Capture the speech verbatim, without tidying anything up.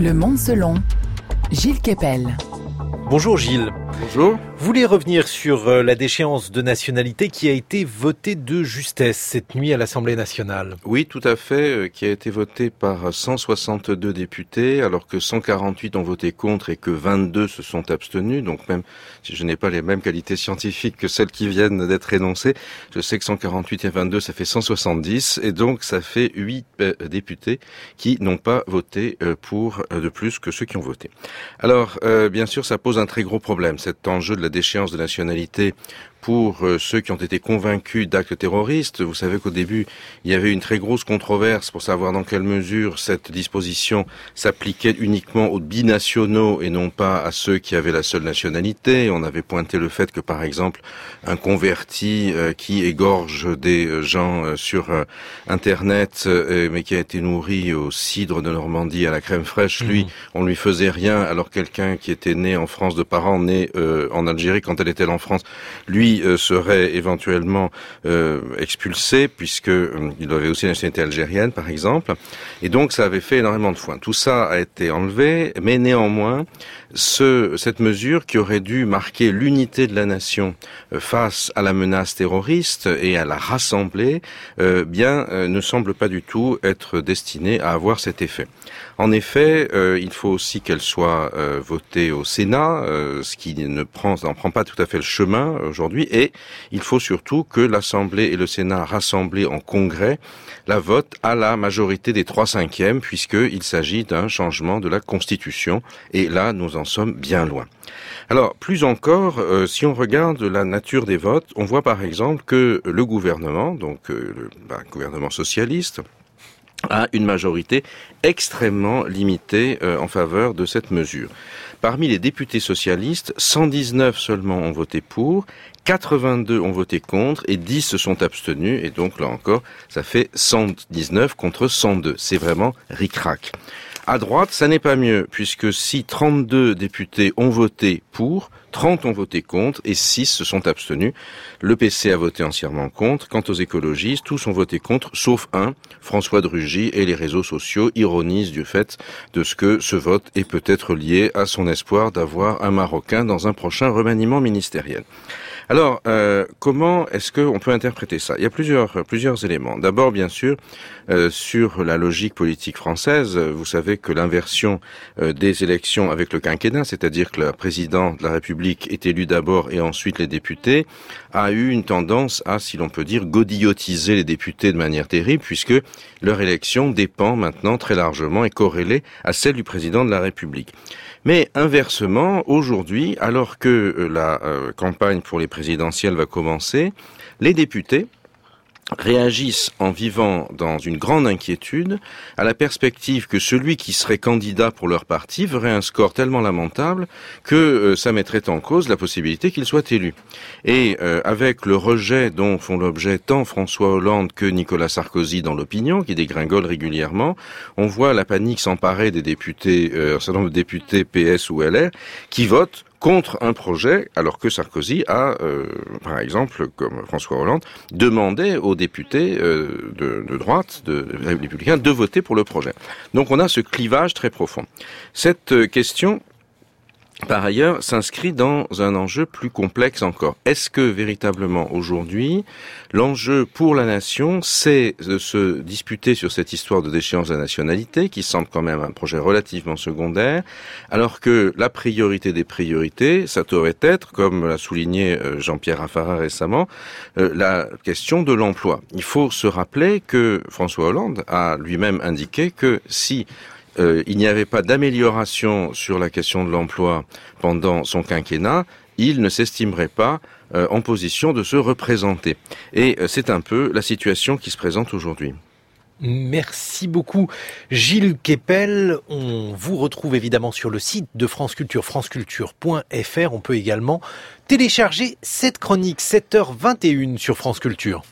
Le Monde selon Gilles Kepel. Bonjour Gilles. Bonjour. Vous voulez revenir sur la déchéance de nationalité qui a été votée de justesse cette nuit à l'Assemblée nationale. Oui, tout à fait, qui a été votée par cent soixante-deux députés, alors que cent quarante-huit ont voté contre et que vingt-deux se sont abstenus. Donc même si je n'ai pas les mêmes qualités scientifiques que celles qui viennent d'être énoncées, je sais que cent quarante-huit et vingt-deux, ça fait cent soixante-dix, et donc ça fait huit euh, députés qui n'ont pas voté euh, pour euh, de plus que ceux qui ont voté. Alors, euh, bien sûr, ça pose un très gros problème, cet enjeu de la déchéance de nationalité pour euh, ceux qui ont été convaincus d'actes terroristes. Vous savez qu'au début, il y avait une très grosse controverse pour savoir dans quelle mesure cette disposition s'appliquait uniquement aux binationaux et non pas à ceux qui avaient la seule nationalité. On avait pointé le fait que, par exemple, un converti euh, qui égorge des euh, gens euh, sur euh, Internet, euh, mais qui a été nourri au cidre de Normandie, à la crème fraîche, lui, mmh. on lui faisait rien, alors quelqu'un qui était né en France de parents nés euh, en Algérie quand elle était en France, lui, Euh, serait éventuellement euh, expulsé puisque euh, il avait aussi la nationalité algérienne par exemple, et donc ça avait fait énormément de foin. Tout ça a été enlevé, mais néanmoins ce, cette mesure qui aurait dû marquer l'unité de la nation euh, face à la menace terroriste et à la rassembler, euh, bien euh, ne semble pas du tout être destinée à avoir cet effet. En effet, euh, il faut aussi qu'elle soit euh, votée au Sénat, euh, ce qui ne prend, n'en prend pas tout à fait le chemin aujourd'hui, et il faut surtout que l'Assemblée et le Sénat rassemblés en congrès la votent à la majorité des trois cinquièmes, puisqu'il s'agit d'un changement de la Constitution, et là nous en sommes bien loin. Alors, plus encore, euh, si on regarde la nature des votes, on voit par exemple que le gouvernement, donc euh, le bah, gouvernement socialiste, a une majorité extrêmement limitée euh, en faveur de cette mesure. Parmi les députés socialistes, cent dix-neuf seulement ont voté pour, quatre-vingt-deux ont voté contre et dix se sont abstenus, et donc là encore, ça fait cent dix-neuf contre cent deux. C'est vraiment ric-rac. À droite, ça n'est pas mieux, puisque si trente-deux députés ont voté pour, trente ont voté contre et six se sont abstenus. Le P C a voté entièrement contre. Quant aux écologistes, tous ont voté contre, sauf un, François de Rugy, et les réseaux sociaux ironisent du fait de ce que ce vote est peut-être lié à son espoir d'avoir un Marocain dans un prochain remaniement ministériel. Alors, euh, comment est-ce qu'on peut interpréter ça ? Il y a plusieurs, plusieurs éléments. D'abord, bien sûr, euh, sur la logique politique française, vous savez que l'inversion euh, des élections avec le quinquennat, c'est-à-dire que le président de la République est élu d'abord et ensuite les députés, a eu une tendance à, si l'on peut dire, godillotiser les députés de manière terrible, puisque leur élection dépend maintenant très largement et corrélée à celle du président de la République. Mais inversement, aujourd'hui, alors que la euh, campagne pour les présidentielles va commencer, les députés réagissent en vivant dans une grande inquiétude à la perspective que celui qui serait candidat pour leur parti ferait un score tellement lamentable que euh, ça mettrait en cause la possibilité qu'il soit élu. Et euh, avec le rejet dont font l'objet tant François Hollande que Nicolas Sarkozy dans l'opinion, qui dégringole régulièrement, on voit la panique s'emparer des députés, euh, un certain nombre de députés P S ou L R, qui votent contre un projet, alors que Sarkozy a, euh, par exemple, comme François Hollande, demandé aux députés euh, de, de droite, de, de républicains, de voter pour le projet. Donc on a ce clivage très profond. Cette question, par ailleurs, s'inscrit dans un enjeu plus complexe encore. Est-ce que véritablement aujourd'hui, l'enjeu pour la nation, c'est de se disputer sur cette histoire de déchéance de la nationalité, qui semble quand même un projet relativement secondaire, alors que la priorité des priorités, ça devrait être, comme l'a souligné Jean-Pierre Raffarin récemment, la question de l'emploi. Il faut se rappeler que François Hollande a lui-même indiqué que si Euh, il n'y avait pas d'amélioration sur la question de l'emploi pendant son quinquennat, il ne s'estimerait pas euh, en position de se représenter. Et euh, c'est un peu la situation qui se présente aujourd'hui. Merci beaucoup Gilles Kepel. On vous retrouve évidemment sur le site de France Culture, franceculture point f r. On peut également télécharger cette chronique sept heures vingt et une sur France Culture.